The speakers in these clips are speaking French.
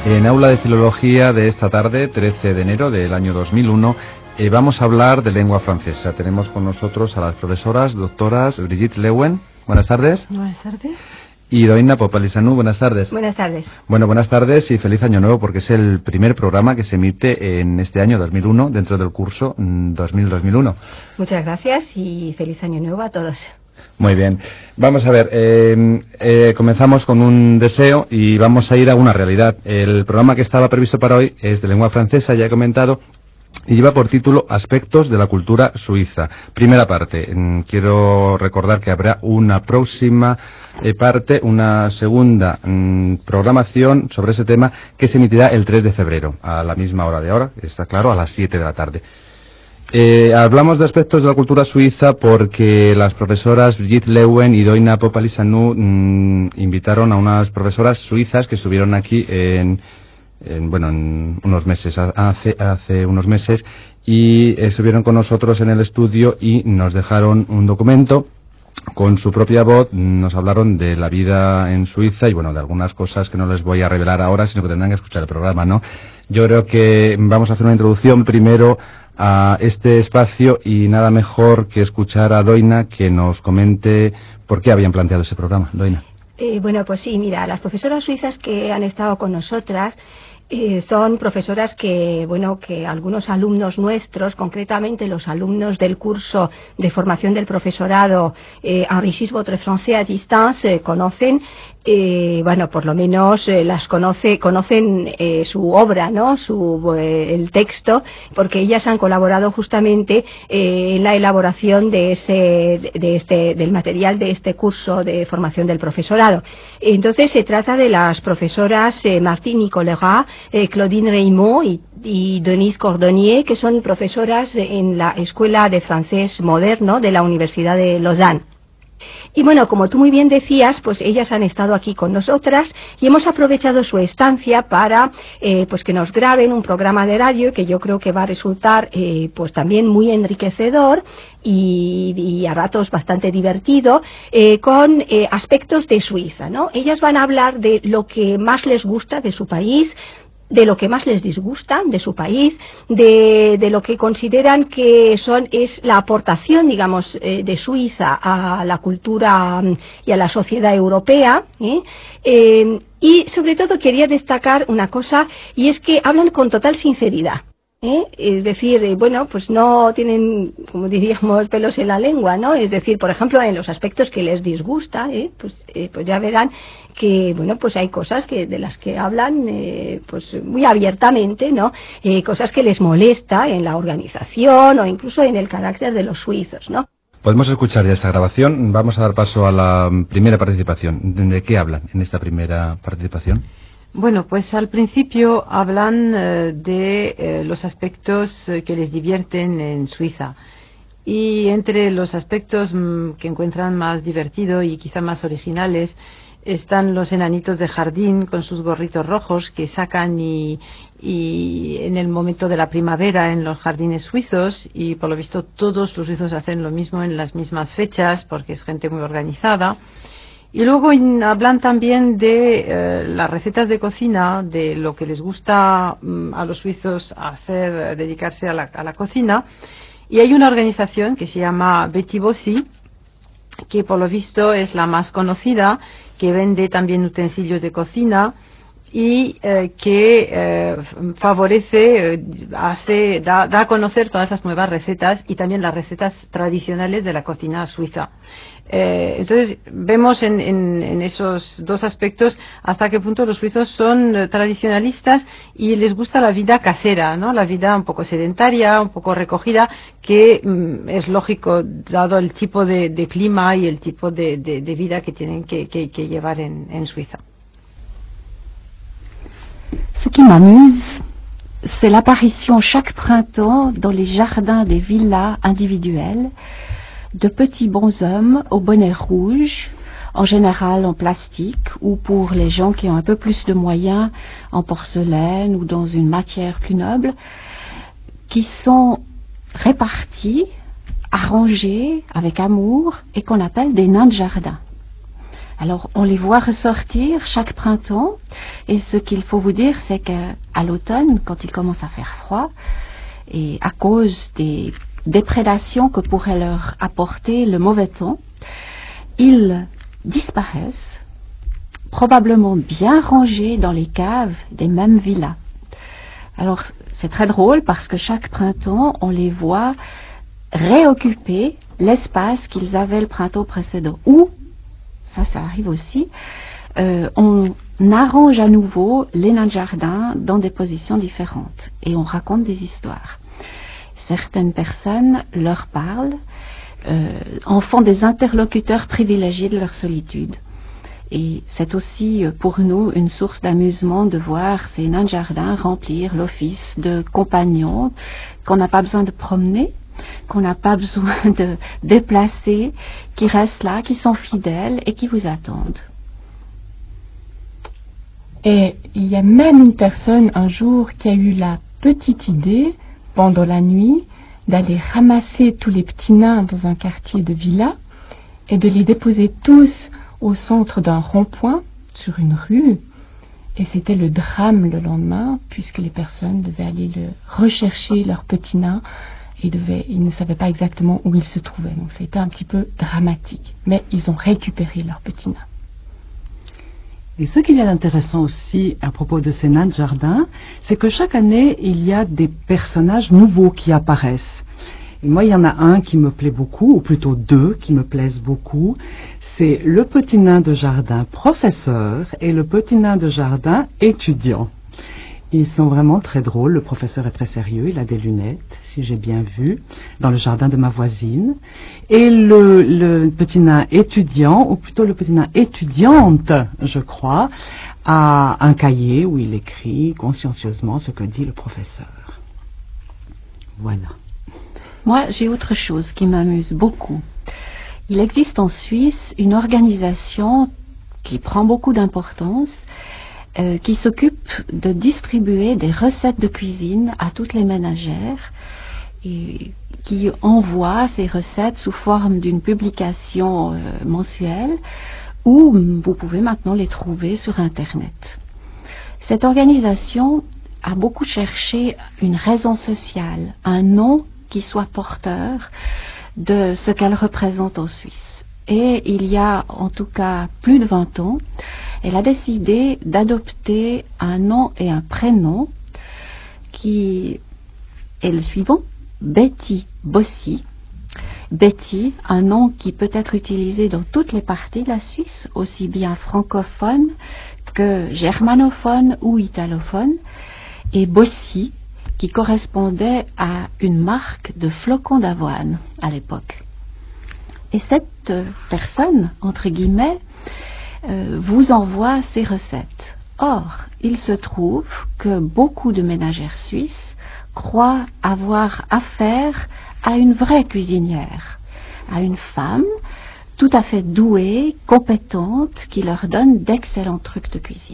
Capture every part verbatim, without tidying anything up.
En aula de filología de esta tarde, trece de enero del año dos mil uno, eh, vamos a hablar de lengua francesa. Tenemos con nosotros a las profesoras doctoras Brigitte Leeuwen. Buenas tardes. Buenas tardes. Y Doina Popalisanu. Buenas tardes. Buenas tardes. Bueno, buenas tardes y feliz año nuevo, porque es el primer programa que se emite en este año dos mil uno dentro del curso dos mil dos mil uno. Muchas gracias y feliz año nuevo a todos. Muy bien. Vamos a ver, eh, eh, comenzamos con un deseo y vamos a ir a una realidad. El programa que estaba previsto para hoy es de lengua francesa, ya he comentado, y lleva por título Aspectos de la cultura suiza. Primera parte. Quiero recordar que habrá una próxima eh, parte, una segunda mm, programación sobre ese tema que se emitirá el tres de febrero, a la misma hora de ahora, está claro, a las siete de la tarde. Eh, hablamos de aspectos de la cultura suiza porque las profesoras Brigitte Leeuwen y Doina Popalisanu mmm, invitaron a unas profesoras suizas que estuvieron aquí en, en bueno, en unos meses, hace, hace unos meses, y estuvieron con nosotros en el estudio y nos dejaron un documento con su propia voz. Nos hablaron de la vida en Suiza y bueno, de algunas cosas que no les voy a revelar ahora, sino que tendrán que escuchar el programa, ¿no? Yo creo que vamos a hacer una introducción primero a este espacio y nada mejor que escuchar a Doina que nos comente por qué habían planteado ese programa. Doina. Eh, bueno, pues sí, mira, las profesoras suizas que han estado con nosotras eh, son profesoras que, bueno, que algunos alumnos nuestros, concretamente los alumnos del curso de formación del profesorado eh, Enrichir votre français à distance, eh, conocen. Eh, bueno, por lo menos eh, las conoce, conocen eh, su obra, ¿no? Su, eh, el texto, porque ellas han colaborado justamente eh, en la elaboración de ese, de este, del material de este curso de formación del profesorado. Entonces se trata de las profesoras eh, Martine Nicolera, eh, Claudine Raymond y, y Denise Cordonnier, que son profesoras en la Escuela de Francés Moderno de la Universidad de Lausanne. Y bueno, como tú muy bien decías, pues ellas han estado aquí con nosotras y hemos aprovechado su estancia para eh, pues que nos graben un programa de radio que yo creo que va a resultar eh, pues también muy enriquecedor y, y a ratos bastante divertido, eh, con eh, aspectos de Suiza, ¿no? Ellas van a hablar de lo que más les gusta de su país, de lo que más les disgusta de su país, de, de lo que consideran que son es la aportación, digamos, eh, de Suiza a la cultura y a la sociedad europea, ¿eh? Eh, y sobre todo quería destacar una cosa, y es que hablan con total sinceridad. ¿Eh? Es decir, eh, bueno, pues no tienen, como diríamos, pelos en la lengua, ¿no? Es decir, por ejemplo, en los aspectos que les disgusta, ¿eh? pues, eh, pues ya verán que, bueno, pues hay cosas que de las que hablan, eh, pues muy abiertamente, ¿no? Eh, cosas que les molesta en la organización o incluso en el carácter de los suizos, ¿no? Podemos escuchar ya esta grabación. Vamos a dar paso a la primera participación. ¿De qué hablan en esta primera participación? Bueno, pues al principio hablan eh, de eh, los aspectos eh, que les divierten en Suiza. Y entre los aspectos mm, que encuentran más divertido y quizá más originales están los enanitos de jardín con sus gorritos rojos que sacan y, y en el momento de la primavera en los jardines suizos, y por lo visto todos los suizos hacen lo mismo en las mismas fechas porque es gente muy organizada. Y luego in, hablan también de eh, las recetas de cocina, de lo que les gusta mm, a los suizos hacer, dedicarse a la, a la cocina. Y hay una organización que se llama Betty Bossi, que por lo visto es la más conocida, que vende también utensilios de cocina y eh, que eh, favorece, eh, hace, da, da a conocer todas esas nuevas recetas y también las recetas tradicionales de la cocina suiza. Eh, entonces vemos en, en, en esos dos aspectos hasta qué punto los suizos son eh, tradicionalistas y les gusta la vida casera, ¿no? La vida un poco sedentaria, un poco recogida, que mm, es lógico dado el tipo de, de clima y el tipo de, de, de vida que tienen que, que, que llevar en, en Suiza. Ce qui m'amuse, c'est l'apparition chaque printemps dans les jardins des villas individuelles de petits bonshommes au bonnet rouge, en général en plastique, ou pour les gens qui ont un peu plus de moyens, en porcelaine ou dans une matière plus noble, qui sont répartis, arrangés avec amour et qu'on appelle des nains de jardin. Alors on les voit ressortir chaque printemps, et ce qu'il faut vous dire, c'est qu'à l'automne, quand il commence à faire froid, et à cause des déprédations que pourrait leur apporter le mauvais temps, ils disparaissent, probablement bien rangés dans les caves des mêmes villas. Alors c'est très drôle parce que chaque printemps, on les voit réoccuper l'espace qu'ils avaient le printemps précédent. Ou, ça, ça arrive aussi, euh, on arrange à nouveau les nains de jardin dans des positions différentes et on raconte des histoires. Certaines personnes leur parlent, euh, en font des interlocuteurs privilégiés de leur solitude. Et c'est aussi pour nous une source d'amusement de voir ces nains de jardin remplir l'office de compagnons qu'on n'a pas besoin de promener, qu'on n'a pas besoin de déplacer, qui restent là, qui sont fidèles et qui vous attendent. Et il y a même une personne un jour qui a eu la petite idée, pendant la nuit, d'aller ramasser tous les petits nains dans un quartier de villa et de les déposer tous au centre d'un rond-point, sur une rue. Et c'était le drame le lendemain, puisque les personnes devaient aller le rechercher, leurs petits nains, et devaient, ils ne savaient pas exactement où ils se trouvaient. Donc c'était un petit peu dramatique. Mais ils ont récupéré leurs petits nains. Et ce qu'il y a d'intéressant aussi à propos de ces nains de jardin, c'est que chaque année, il y a des personnages nouveaux qui apparaissent. Et moi, il y en a un qui me plaît beaucoup, ou plutôt deux qui me plaisent beaucoup. C'est le petit nain de jardin professeur et le petit nain de jardin étudiant. Ils sont vraiment très drôles. Le professeur est très sérieux, il a des lunettes, si j'ai bien vu, dans le jardin de ma voisine. Et le, le petit nain étudiant, ou plutôt le petit nain étudiante, je crois, a un cahier où il écrit consciencieusement ce que dit le professeur. Voilà. Moi, j'ai autre chose qui m'amuse beaucoup. Il existe en Suisse une organisation qui prend beaucoup d'importance, euh, qui s'occupe de distribuer des recettes de cuisine à toutes les ménagères et qui envoie ces recettes sous forme d'une publication euh, mensuelle où vous pouvez maintenant les trouver sur Internet. Cette organisation a beaucoup cherché une raison sociale, un nom qui soit porteur de ce qu'elle représente en Suisse. Et il y a en tout cas plus de vingt ans, elle a décidé d'adopter un nom et un prénom qui est le suivant, Betty Bossy. Betty, un nom qui peut être utilisé dans toutes les parties de la Suisse, aussi bien francophone que germanophone ou italophone, et Bossy, qui correspondait à une marque de flocons d'avoine à l'époque. Et cette personne, entre guillemets, euh, vous envoie ses recettes. Or, il se trouve que beaucoup de ménagères suisses croient avoir affaire à une vraie cuisinière, à une femme tout à fait douée, compétente, qui leur donne d'excellents trucs de cuisine.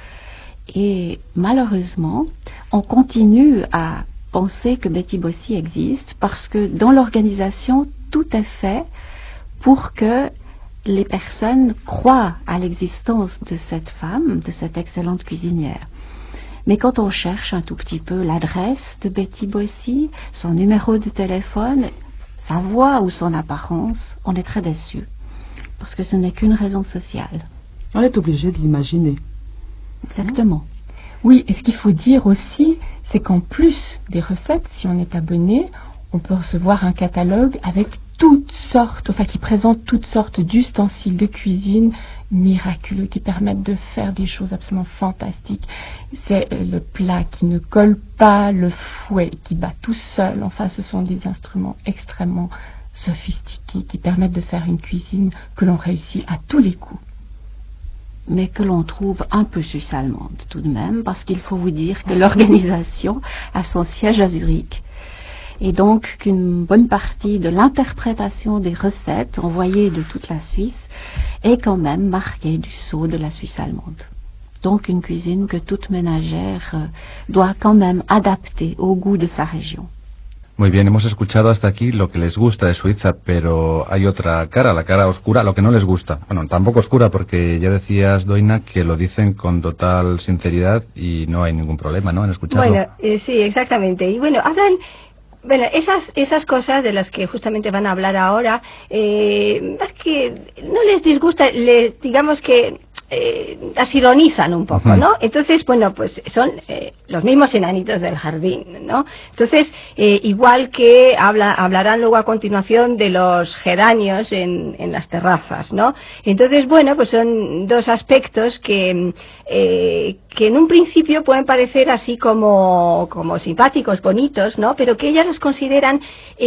Et malheureusement, on continue à penser que Betty Bossy existe parce que dans l'organisation, tout est fait pour que les personnes croient à l'existence de cette femme, de cette excellente cuisinière. Mais quand on cherche un tout petit peu l'adresse de Betty Bossy, son numéro de téléphone, sa voix ou son apparence, on est très déçu parce que ce n'est qu'une raison sociale. On est obligé de l'imaginer. Exactement. Oui, et ce qu'il faut dire aussi, c'est qu'en plus des recettes, si on est abonné, on peut recevoir un catalogue avec toutes sortes, enfin qui présente toutes sortes d'ustensiles de cuisine miraculeux qui permettent de faire des choses absolument fantastiques. C'est le plat qui ne colle pas, le fouet qui bat tout seul. Enfin, ce sont des instruments extrêmement sophistiqués qui permettent de faire une cuisine que l'on réussit à tous les coups. Mais que l'on trouve un peu suisse-allemande tout de même, parce qu'il faut vous dire que l'organisation a son siège à Zurich. Et donc qu'une bonne partie de l'interprétation des recettes envoyées de toute la Suisse est quand même marquée du sceau de la Suisse allemande. Donc une cuisine que toute ménagère doit quand même adapter au goût de sa région. Muy bien, hemos escuchado hasta aquí lo que les gusta de Suiza, pero hay otra cara, la cara oscura, lo que no les gusta. Bueno, tampoco oscura, porque ya decías, Doina, que lo dicen con total sinceridad y no hay ningún problema, ¿no?, en escucharlo. Bueno, eh, sí, exactamente. Y bueno, hablan... Bueno, esas esas cosas de las que justamente van a hablar ahora, eh, es que no les disgusta, les, digamos que eh, las ironizan un poco, ¿no? Entonces, bueno, pues son eh, los mismos enanitos del jardín, ¿no? Entonces, eh, igual que habla, hablarán luego a continuación de los geranios en, en las terrazas, ¿no? Entonces, bueno, pues son dos aspectos que, eh, que en un principio pueden parecer así como, como simpáticos, bonitos, ¿no? Pero que ellas los consideran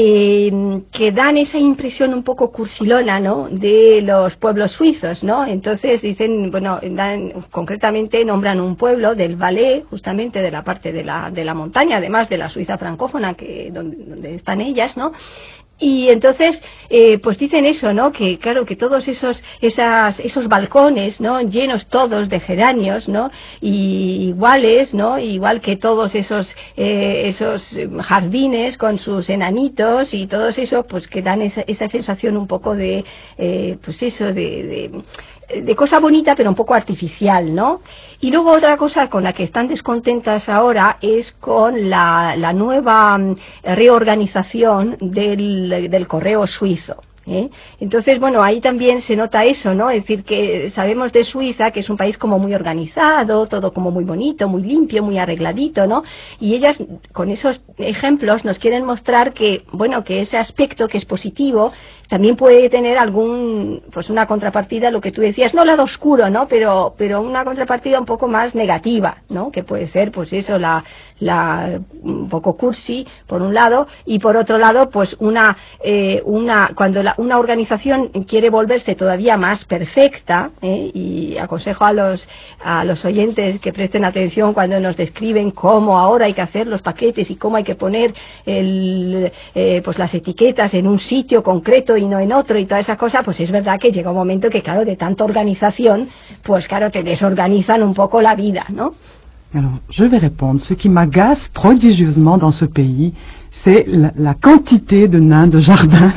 eh, que dan esa impresión un poco cursilona, ¿no?, de los pueblos suizos, ¿no? Entonces dicen, bueno, dan, concretamente nombran un pueblo del Valais, justamente de la parte de la, de la montaña, además de la Suiza francófona, que donde, donde están ellas, ¿no? Y entonces, eh, pues dicen eso, ¿no?, que claro, que todos esos, esas, esos balcones, ¿no?, llenos todos de geranios, ¿no?, y iguales, ¿no?, igual que todos esos, eh, esos jardines con sus enanitos y todos eso, pues que dan esa, esa sensación un poco de, eh, pues eso, de, de de cosa bonita pero un poco artificial, ¿no? Y luego otra cosa con la que están descontentas ahora es con la, la nueva reorganización del, del correo suizo. ¿Eh? Entonces, bueno, ahí también se nota eso, ¿no? Es decir, que sabemos de Suiza que es un país como muy organizado, todo como muy bonito, muy limpio, muy arregladito, ¿no? Y ellas, con esos ejemplos, nos quieren mostrar que, bueno, que ese aspecto que es positivo también puede tener algún, pues una contrapartida, lo que tú decías, no lado oscuro, ¿no? Pero, pero una contrapartida un poco más negativa, ¿no? Que puede ser, pues eso, la, la, un poco cursi, por un lado, y por otro lado, pues una, eh, una, cuando la, una organización quiere volverse todavía más perfecta, ¿eh? Y aconsejo a los, a los oyentes que presten atención cuando nos describen cómo ahora hay que hacer los paquetes y cómo hay que poner el, eh, pues las etiquetas en un sitio concreto y no en otro y toda esa cosa, pues es verdad que llega un momento que, claro, de tanta organización, pues claro, te desorganizan un poco la vida, ¿no? Alors, je vais répondre. Ce qui m'agace prodigieusement dans ce pays, c'est la, la quantité de nains de jardin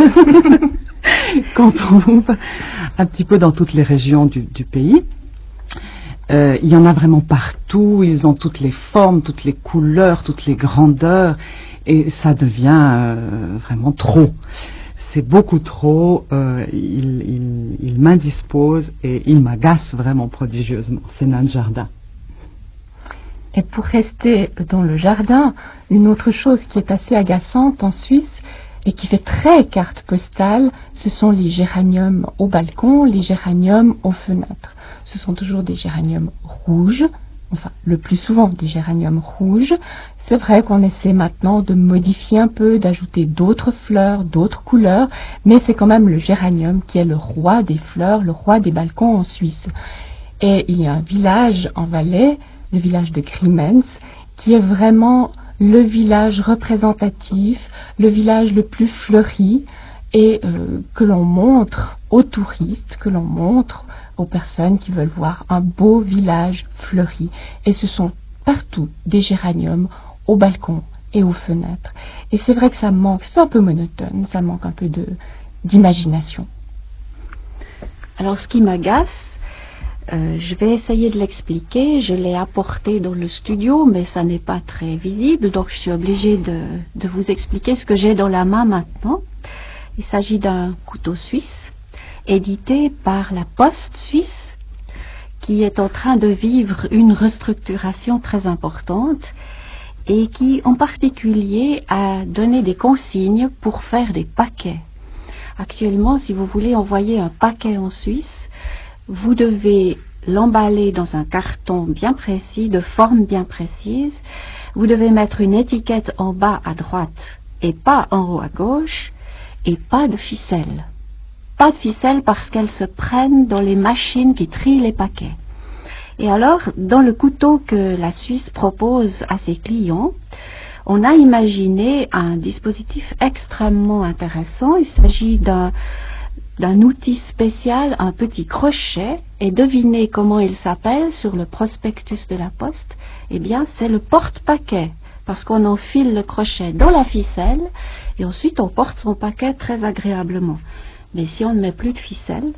qu'on trouve un petit peu dans toutes les régions du, du pays. Euh, il y en a vraiment partout, ils ont toutes les formes, toutes les couleurs, toutes les grandeurs, et ça devient euh, vraiment trop. C'est beaucoup trop, euh, il, il, il m'indispose et il m'agace vraiment prodigieusement, ces nains de jardin. Et pour rester dans le jardin, une autre chose qui est assez agaçante en Suisse et qui fait très carte postale, ce sont les géraniums au balcon, les géraniums aux fenêtres. Ce sont toujours des géraniums rouges, enfin le plus souvent des géraniums rouges. C'est vrai qu'on essaie maintenant de modifier un peu, d'ajouter d'autres fleurs, d'autres couleurs, mais c'est quand même le géranium qui est le roi des fleurs, le roi des balcons en Suisse. Et il y a un village en Valais, le village de Griemens, qui est vraiment le village représentatif, le village le plus fleuri, et euh, que l'on montre aux touristes, que l'on montre aux personnes qui veulent voir un beau village fleuri. Et ce sont partout des géraniums au balcon et aux fenêtres. Et c'est vrai que ça manque, c'est un peu monotone, ça manque un peu de d'imagination. Alors ce qui m'agace, euh, je vais essayer de l'expliquer. Je l'ai apporté dans le studio, mais ça n'est pas très visible, donc je suis obligée de, de vous expliquer ce que j'ai dans la main maintenant. Il s'agit d'un couteau suisse, édité par la Poste suisse, qui est en train de vivre une restructuration très importante et qui en particulier a donné des consignes pour faire des paquets. Actuellement, si vous voulez envoyer un paquet en Suisse, vous devez l'emballer dans un carton bien précis, de forme bien précise. Vous devez mettre une étiquette en bas à droite et pas en haut à gauche, et pas de ficelle. Pas de ficelle parce qu'elles se prennent dans les machines qui trient les paquets. Et alors, dans le couteau que la Suisse propose à ses clients, on a imaginé un dispositif extrêmement intéressant. Il s'agit d'un, d'un outil spécial, un petit crochet, et devinez comment il s'appelle sur le prospectus de la Poste. Eh bien, c'est le porte-paquet. parce qu'on enfile le crochet dans la ficelle et ensuite on porte son paquet très agréablement. Mais si on ne met plus de ficelle,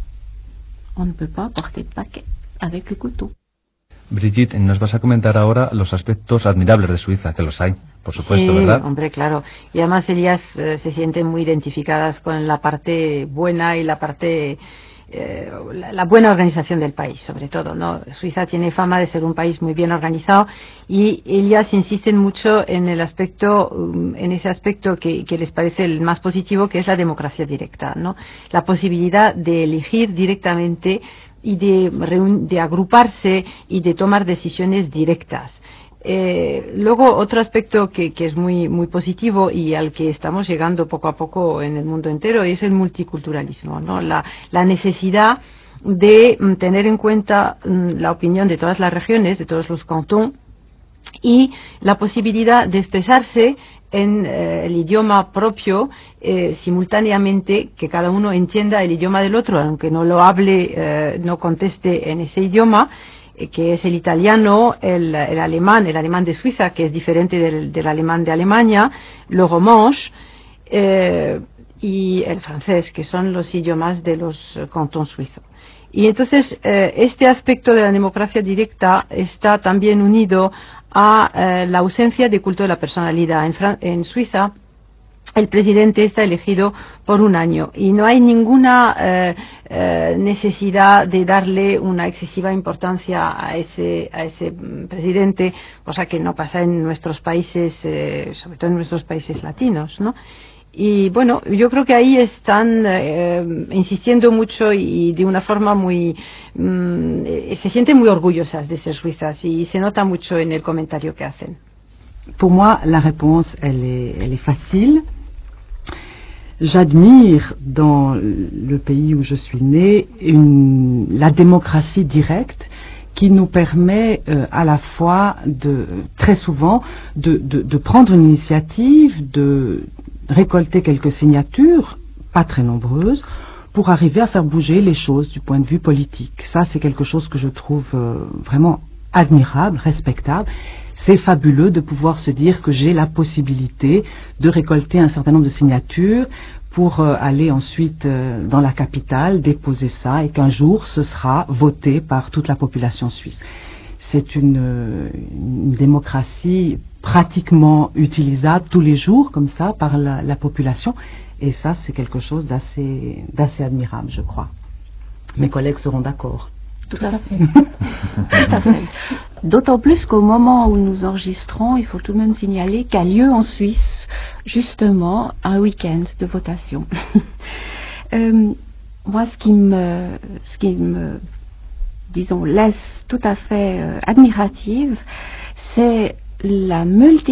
on ne peut pas porter de paquet avec le couteau. Brigitte, nos vas a comentar ahora los aspectos admirables de Suiza, que los hay, por supuesto, sí, ¿verdad? Hombre, claro. Y además ellas eh, se sienten muy identificadas con la parte buena y la parte eh, la, la buena organización del país, sobre todo, ¿no? Suiza tiene fama de ser un país muy bien organizado y ellas insisten mucho en el aspecto, um, en ese aspecto que, que les parece el más positivo, que es la democracia directa, ¿no? La posibilidad de elegir directamente y de, de agruparse y de tomar decisiones directas. Eh, luego, otro aspecto que, que es muy, muy positivo y al que estamos llegando poco a poco en el mundo entero es el multiculturalismo, ¿no? La, la necesidad de mm, tener en cuenta mm, la opinión de todas las regiones, de todos los cantons, y la posibilidad de expresarse en eh, el idioma propio eh, simultáneamente, que cada uno entienda el idioma del otro, aunque no lo hable, eh, no conteste en ese idioma, eh, que es el italiano, el, el alemán, el alemán de Suiza, que es diferente del, del alemán de Alemania, le romanche, eh, y el francés, que son los idiomas de los cantons suizos. Y entonces eh, este aspecto de la democracia directa está también unido a eh, la ausencia de culto de la personalidad. En, Fran en Suiza el presidente está elegido por un año y no hay ninguna eh, eh, necesidad de darle una excesiva importancia a ese, a ese presidente, cosa que no pasa en nuestros países, eh, sobre todo en nuestros países latinos, ¿no? Y bueno, yo creo que ahí están eh, insistiendo mucho y de una forma muy... Mmm, se sienten muy orgullosas de ser suizas y se nota mucho en el comentario que hacen. Pour moi, la réponse, elle est, elle est facile. J'admire dans le pays où je suis née une, la démocratie directe qui nous permet euh, à la fois, de, très souvent, de, de, de prendre une initiative, de récolter quelques signatures, pas très nombreuses, pour arriver à faire bouger les choses du point de vue politique. Ça, c'est quelque chose que je trouve euh, vraiment admirable, respectable. C'est fabuleux de pouvoir se dire que j'ai la possibilité de récolter un certain nombre de signatures pour euh, aller ensuite euh, dans la capitale, déposer ça, et qu'un jour ce sera voté par toute la population suisse. C'est une, euh, une démocratie pratiquement utilisable tous les jours, comme ça, par la, la population, et ça, c'est quelque chose d'assez d'assez admirable, je crois. Mes collègues seront d'accord. Tout à fait. Tout à fait. D'autant plus qu'au moment où nous enregistrons, il faut tout de même signaler qu'a lieu en Suisse, justement, un week-end de votation. euh, moi, ce qui me, ce qui me, disons, laisse tout à fait euh, admirative, c'est la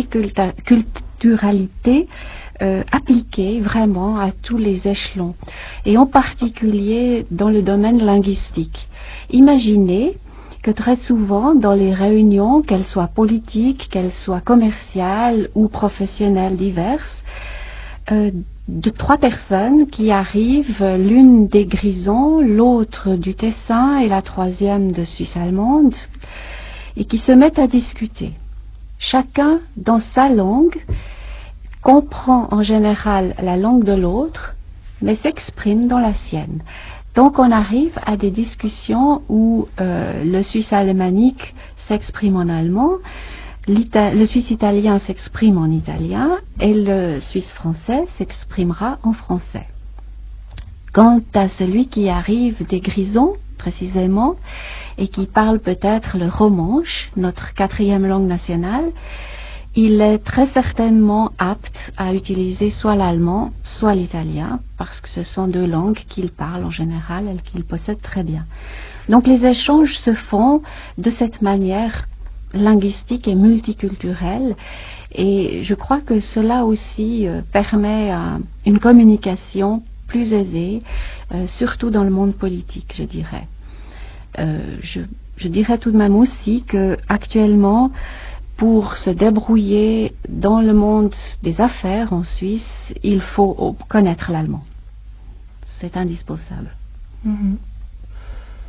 multiculturalité euh, appliquée vraiment à tous les échelons, et en particulier dans le domaine linguistique. Imaginez que très souvent, dans les réunions, qu'elles soient politiques, qu'elles soient commerciales ou professionnelles diverses, euh, de trois personnes qui arrivent, l'une des Grisons, l'autre du Tessin et la troisième de Suisse allemande, et qui se mettent à discuter. Chacun, dans sa langue, comprend en général la langue de l'autre, mais s'exprime dans la sienne. Donc on arrive à des discussions où euh, le suisse alémanique s'exprime en allemand, le suisse italien s'exprime en italien et le suisse français s'exprimera en français. Quant à celui qui arrive des Grisons, précisément, et qui parle peut-être le romanche, notre quatrième langue nationale, il est très certainement apte à utiliser soit l'allemand, soit l'italien, parce que ce sont deux langues qu'il parle en général et qu'il possède très bien. Donc les échanges se font de cette manière linguistique et multiculturelle, et je crois que cela aussi euh, permet euh, une communication plus aisée, euh, surtout dans le monde politique, je dirais. Euh, je, je dirais tout de même aussi que actuellement, pour se débrouiller dans le monde des affaires en Suisse, il faut connaître l'allemand. C'est indispensable. Mm-hmm.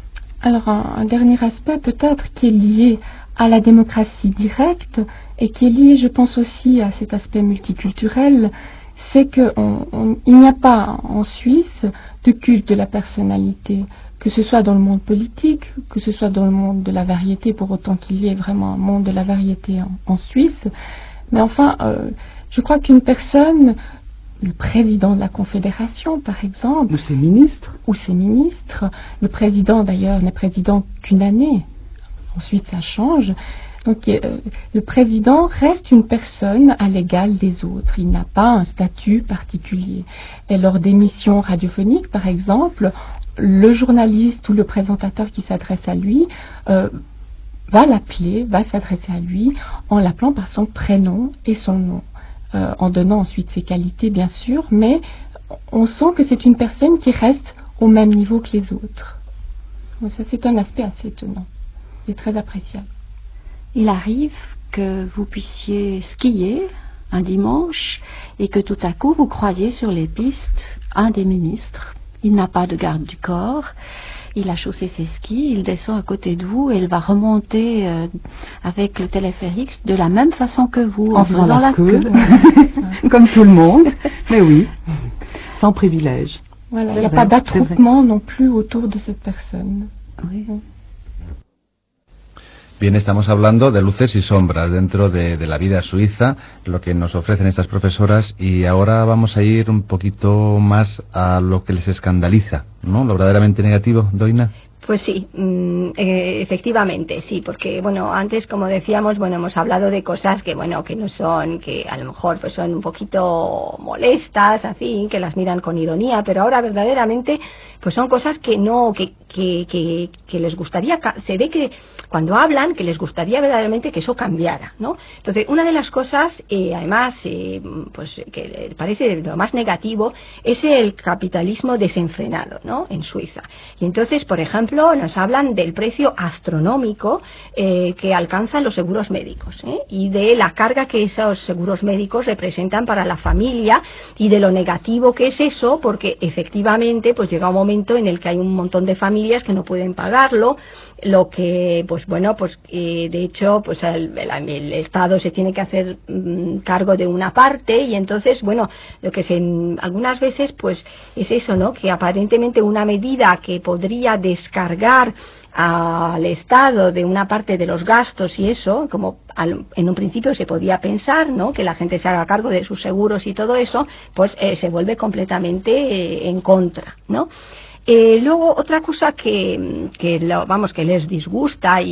Alors un, un dernier aspect peut-être qui est lié à la démocratie directe et qui est lié, je pense aussi à cet aspect multiculturel, c'est qu'il n'y a pas en Suisse de culte de la personnalité, que ce soit dans le monde politique, que ce soit dans le monde de la variété, pour autant qu'il y ait vraiment un monde de la variété en, en Suisse. Mais enfin, euh, je crois qu'une personne, le président de la Confédération par exemple, ou ses ministres, ou ses ministres, le président d'ailleurs n'est président qu'une année, ensuite ça change. Donc euh, le président reste une personne à l'égal des autres, il n'a pas un statut particulier. Et lors des missions radiophoniques par exemple, le journaliste ou le présentateur qui s'adresse à lui euh, va l'appeler, va s'adresser à lui en l'appelant par son prénom et son nom, euh, en donnant ensuite ses qualités bien sûr, mais on sent que c'est une personne qui reste au même niveau que les autres. Donc ça c'est un aspect assez étonnant et très appréciable. Il arrive que vous puissiez skier un dimanche et que tout à coup vous croisiez sur les pistes un des ministres. Il n'a pas de garde du corps, il a chaussé ses skis, il descend à côté de vous et il va remonter euh, avec le téléphérique de la même façon que vous, en, en faisant, faisant la, la queue. queue. Comme tout le monde, mais oui, sans privilège. Voilà, il n'y a pas d'attroupement non plus autour de cette personne. Oui. Bien, estamos hablando de luces y sombras dentro de, de la vida suiza, lo que nos ofrecen estas profesoras, y ahora vamos a ir un poquito más a lo que les escandaliza, ¿no? Lo verdaderamente negativo, Doina. Pues sí, eh, efectivamente, sí, porque bueno, antes como decíamos, bueno, hemos hablado de cosas que bueno, que no son, que a lo mejor pues son un poquito molestas, así, que las miran con ironía, pero ahora verdaderamente pues son cosas que no, que, que, que, que les gustaría, se ve que cuando hablan, que les gustaría verdaderamente que eso cambiara, ¿no? Entonces, una de las cosas, eh, además, eh, pues que parece lo más negativo, es el capitalismo desenfrenado, ¿no? En Suiza. Y entonces, por ejemplo, nos hablan del precio astronómico eh, que alcanzan los seguros médicos, ¿eh? Y de la carga que esos seguros médicos representan para la familia y de lo negativo que es eso, porque efectivamente, pues llega un momento en el que hay un montón de familias que no pueden pagarlo, lo que, pues bueno, pues eh, de hecho, pues el, el, el Estado se tiene que hacer mmm, cargo de una parte y entonces, bueno, lo que se, algunas veces, pues es eso, ¿no? Que aparentemente una medida que podría descargar al Estado de una parte de los gastos y eso, como al, en un principio se podía pensar, ¿no? Que la gente se haga cargo de sus seguros y todo eso, pues eh, se vuelve completamente eh, en contra, ¿no? Eh, luego otra cosa que, que lo, vamos que les disgusta y,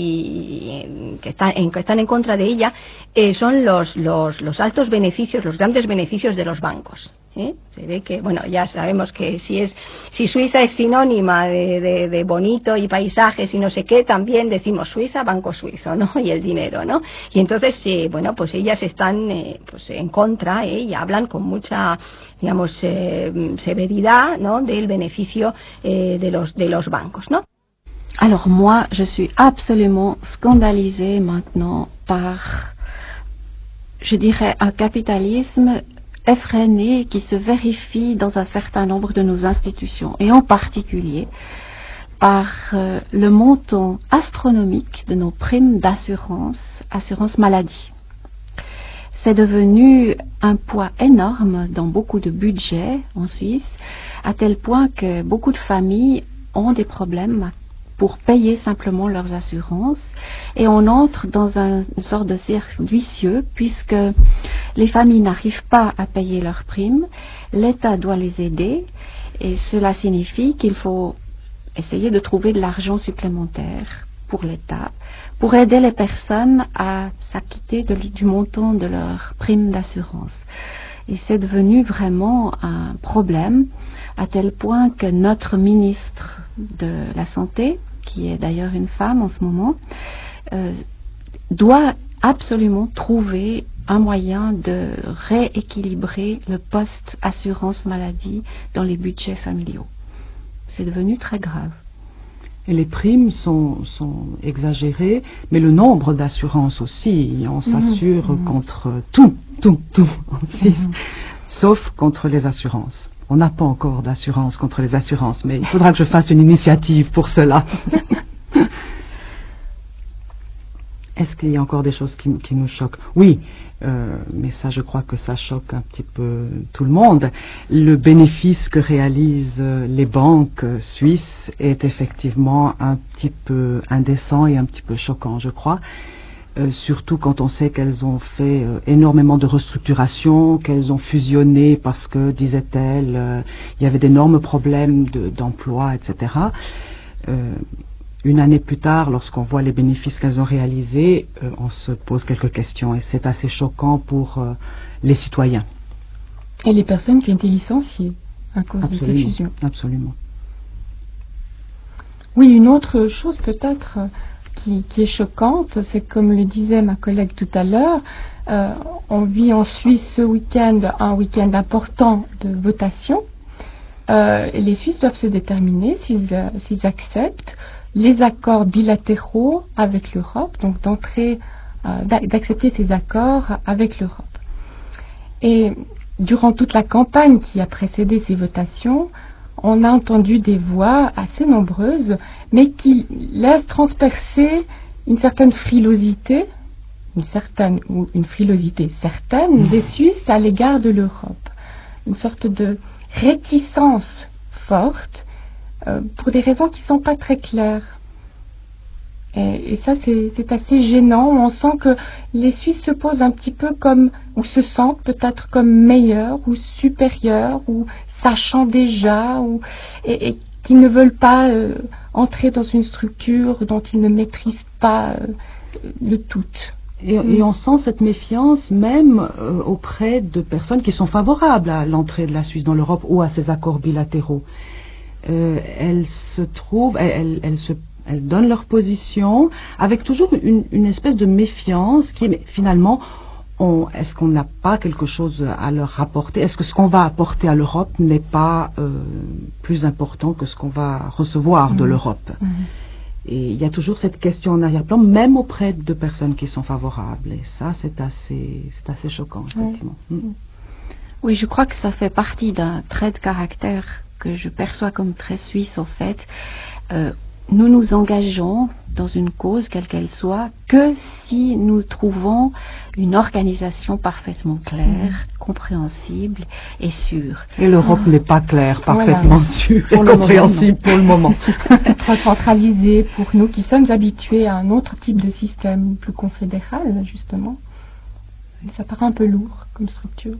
y que, está, en, que están en contra de ella eh, son los, los, los altos beneficios, los grandes beneficios de los bancos. ¿Eh? Se ve que, bueno, ya sabemos que si es si Suiza es sinónima de, de, de bonito y paisajes y no sé qué, también decimos Suiza, banco suizo, ¿no? Y el dinero, ¿no? Y entonces, eh, bueno, pues ellas están eh, pues en contra eh, y hablan con mucha, digamos, eh, severidad, ¿no? Del beneficio eh, de los de los bancos, ¿no? Alors moi, je suis absolument scandalisée maintenant par, je dirais, un capitalisme effréné qui se vérifie dans un certain nombre de nos institutions et en particulier par euh, le montant astronomique de nos primes d'assurance, assurance maladie. C'est devenu un poids énorme dans beaucoup de budgets en Suisse, à tel point que beaucoup de familles ont des problèmes pour payer simplement leurs assurances et on entre dans un, une sorte de cercle vicieux puisque les familles n'arrivent pas à payer leurs primes, l'État doit les aider et cela signifie qu'il faut essayer de trouver de l'argent supplémentaire pour l'État pour aider les personnes à s'acquitter de, du montant de leur prime d'assurance. Et c'est devenu vraiment un problème à tel point que notre ministre de la Santé, qui est d'ailleurs une femme en ce moment, euh, doit absolument trouver un moyen de rééquilibrer le poste assurance maladie dans les budgets familiaux. C'est devenu très grave. Et les primes sont, sont exagérées, mais le nombre d'assurances aussi. On s'assure mmh. contre tout, tout, tout en Suisse, mmh. sauf contre les assurances. On n'a pas encore d'assurance contre les assurances, mais il faudra que je fasse une initiative pour cela. Est-ce qu'il y a encore des choses qui, qui nous choquent? Oui, euh, mais ça, je crois que ça choque un petit peu tout le monde. Le bénéfice que réalisent les banques suisses est effectivement un petit peu indécent et un petit peu choquant, je crois. Euh, surtout quand on sait qu'elles ont fait euh, énormément de restructuration, qu'elles ont fusionné parce que, disait-elle, euh, il y avait d'énormes problèmes de, d'emploi, et cetera. Euh, une année plus tard, lorsqu'on voit les bénéfices qu'elles ont réalisés, euh, on se pose quelques questions et c'est assez choquant pour euh, les citoyens. Et les personnes qui ont été licenciées à cause Absolument, de ces fusions. Absolument. Oui, une autre chose peut-être qui, qui est choquante, c'est comme le disait ma collègue tout à l'heure, euh, on vit en Suisse ce week-end un week-end important de votation. Euh, et les Suisses doivent se déterminer s'ils, euh, s'ils acceptent les accords bilatéraux avec l'Europe, donc d'entrer, euh, d'accepter ces accords avec l'Europe. Et durant toute la campagne qui a précédé ces votations, on a entendu des voix assez nombreuses, mais qui laissent transpercer une certaine frilosité, une certaine ou une frilosité certaine des Suisses à l'égard de l'Europe, une sorte de réticence forte euh, pour des raisons qui ne sont pas très claires. Et, et ça, c'est, c'est assez gênant. On sent que les Suisses se posent un petit peu comme, ou se sentent peut-être comme meilleurs ou supérieurs, ou sachant déjà, ou, et, et qui ne veulent pas euh, entrer dans une structure dont ils ne maîtrisent pas euh, le tout. Et, et on sent cette méfiance même euh, auprès de personnes qui sont favorables à l'entrée de la Suisse dans l'Europe ou à ces accords bilatéraux. Euh, elles se trouvent, elles, elles, elles, se, elles donnent leur position avec toujours une, une espèce de méfiance qui est mais finalement, on, est-ce qu'on n'a pas quelque chose à leur rapporter? Est-ce que ce qu'on va apporter à l'Europe n'est pas euh, plus important que ce qu'on va recevoir mmh. de l'Europe? Mmh. Et il y a toujours cette question en arrière-plan, même auprès de personnes qui sont favorables. Et ça, c'est assez, c'est assez choquant, effectivement. Oui. Mm. Oui, je crois que ça fait partie d'un trait de caractère que je perçois comme très suisse, en fait. Euh, nous nous engageons dans une cause, quelle qu'elle soit, que si nous trouvons une organisation parfaitement claire, mmh. compréhensible et sûre. Et l'Europe mmh. n'est pas claire, parfaitement voilà. sûre et pour compréhensible pour le moment. Trop centralisée pour nous qui sommes habitués à un autre type de système, plus confédéral, justement. Ça paraît un peu lourd comme structure.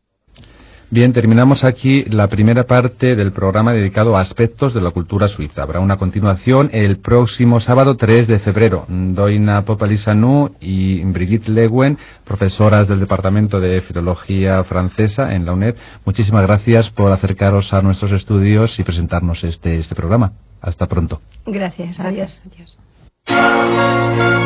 Bien, terminamos aquí la primera parte del programa dedicado a aspectos de la cultura suiza. Habrá una continuación el próximo sábado tres de febrero. Doina Popalisanu y Brigitte Leeuwen, profesoras del Departamento de Filología Francesa en la UNED, muchísimas gracias por acercaros a nuestros estudios y presentarnos este, este programa. Hasta pronto. Gracias. Adiós. Adiós.